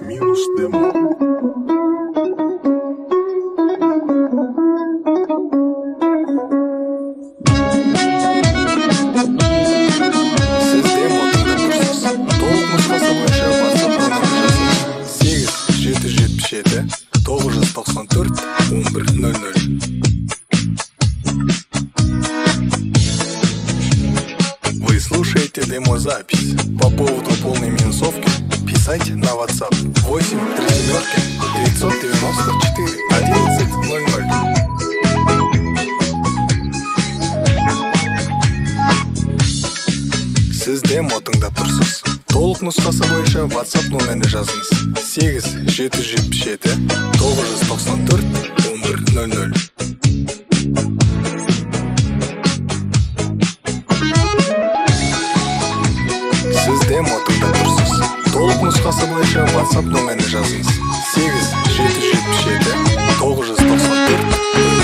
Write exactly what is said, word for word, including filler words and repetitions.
минус демо. Сіз демо тыңдап тұрсыз. Толық нұсқасы бойынша WhatsApp нөміріне жазыңыз. сегіз жеті жетпіс жеті тоғыз жүз тоқсан төрт он бір нөл нөл. Вы слушаете демозапись. По поводу полной минусовки писайте на WhatsApp восемь три семерки девятьсот девяносто четыре одиннадцать ноль ноль. Сіз демо тыңдап тұрсыз. Толық нұсқасы бойынша WhatsApp нөміріне жазыңыз. сегіз жеті жетпіс жеті тоғыз жүз тоқсан төрт он бір нөл нөл. Сіз демо тыңдап тұрсыз. Толық нұсқасы бойынша WhatsApp нөміріне жазыңыз. сегіз жеті жетпіс жеті тоғыз жүз тоқсан төрт